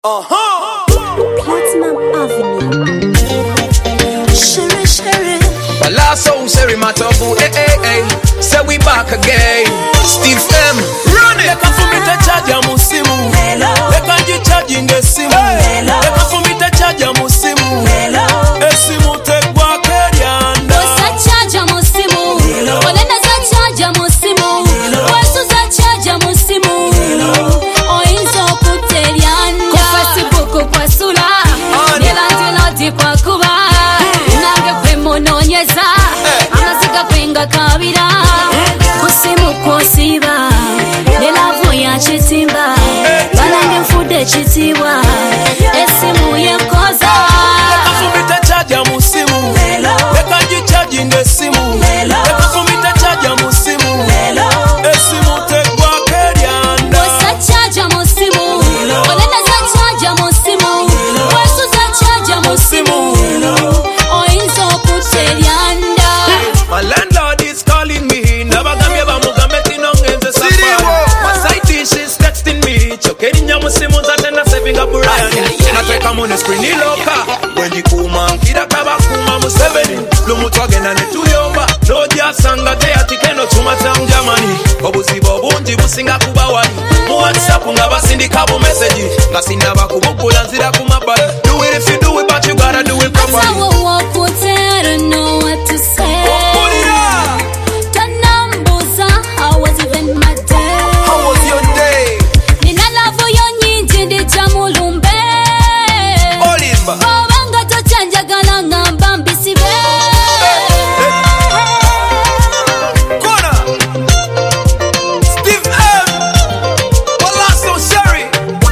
Platinum Avenue. Sherry. Palazzo, Sherry Matobu, say we back again. Steve M, run it. Leka fumita chaja musimu. Leka njichaji ngesimu. Leka fumita chaja musimu. Esimu tekwa kerianda. Osa chaja musimu. Olenda za chaja musimu. Wesu za chaja musimu. Oinzo kuterianda. Kwa Facebook kwa sura. Nila di kwa kuba. Nange kwe mononyeza. Amazika kwenga kabira. Kusimu kwosiba. Nelavu ya chitimba. Balange mfude chitiwa. Esimu yekoza. Leka fumita chaja musimu. Leka njichaji ngesimu. Leka fumita chaja musimu. Esimu tekwa kerianda. Osa chaja musimu. Olenda za chaja musimu. Wesu za chaja musimu. Oinzo kuterianda. My landlord is calling me. Never gamye bamugambe tinongenze safari. My side dish is texting me. Chokeni nyamusimu zatenda saving up Brian. Natweka mune screen iloka. Wenji kuma nkira kaba kuma museveni. Lumutwage na netuyomba. Lodya sanga te atikeno chuma tam Germany. Obuzibo bunji businga kubawali. Mu WhatsApp nga basindika bu message. Nga sinaba kubukula nzira kumabali. Do it if you do it but you gotta do it properly. I will walk with it, I don't know what to say. Tanambuza, how was even my day? How was your day? Nina love yo nyinji ndi jamulumbe. Olimba. Obanga tochanja gala ngamba mbisibe. Kona. Steve M. Palazzo, Sherry.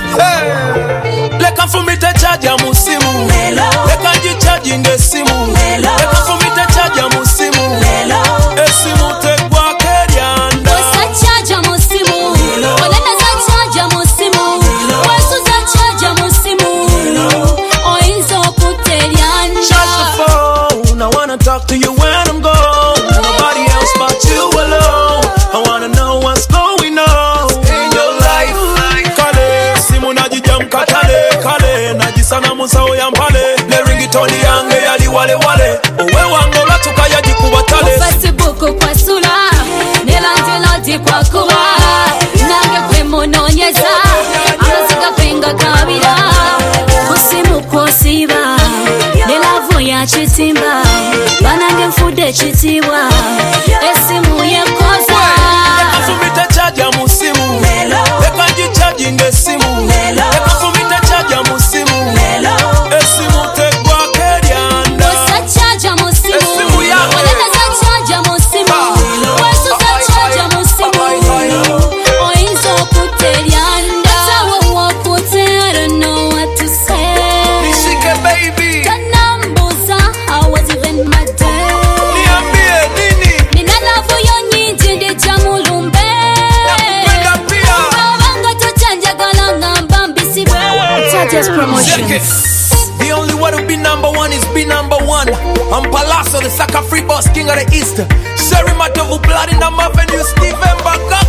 Leka fumita chaja musimu. Leka njichaji ngesimu. Leka fumita chaja musimu. Esimu tekwa kerianda. Osa chaja musimu. Olenda za chaja musimu. Wesu za chaja musimu. Oinzo kuterianda. Charge the phone. I wanna talk to you when I'm gone. Nobody else but you alone. I wanna know what's going on in your life. Kale, simu najijam katale. Kale, najisana musao ya mpale. Le ringitoni yange yali wale. Owe wango latuka yaji kubatale. Facebook kwa sura. Nila di kwa kuba. Nange kwe mononyeza. Amazika kwenga kabira. Kusimu kwosiba. Nelavu ya chitimba. Banange mfude chitiwa. Esimu yekoza. Leka fumita chaja musimu. Leka njichaji ngesimu. Leka fumita chaja musimu. Esimu tekwa kerianda. Osa chaja musimu. Esimu yako. Olenda za chaja musimu. Wesu za chaja musimu. Oinzo kuterianda. I will walk with it, I don't know what to say. Nishike baby. Tanambuza, how was even my day? Niambie nini? Nina love yo nyinji ndi jamulumbe. Nakupenda pia. Obanga tochanja gala ngamba mbisibe. Check it. The only one who be number one is be number one. I'm Palazzo, the Saka Free Boss, King of the East. Sherry Matovu, blood in the Avenue, Steve M. Back up.